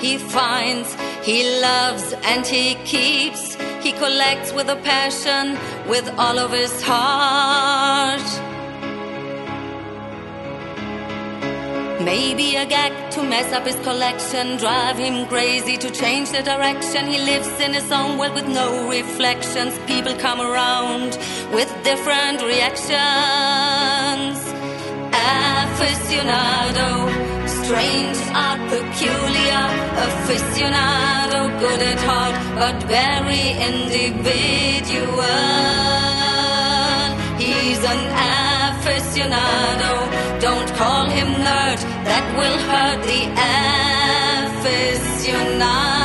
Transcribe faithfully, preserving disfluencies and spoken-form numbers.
he finds, he loves and he keeps. He collects with a passion, with all of his heart. Maybe a gag to mess up his collection, drive him crazy to change the direction. He lives in his own world with no reflections. People come around with different reactions. Aficionado, strange, art, peculiar. Aficionado, good at heart, but very individual. He's an aficionado. Don't call him nerd, that will hurt the aficionado.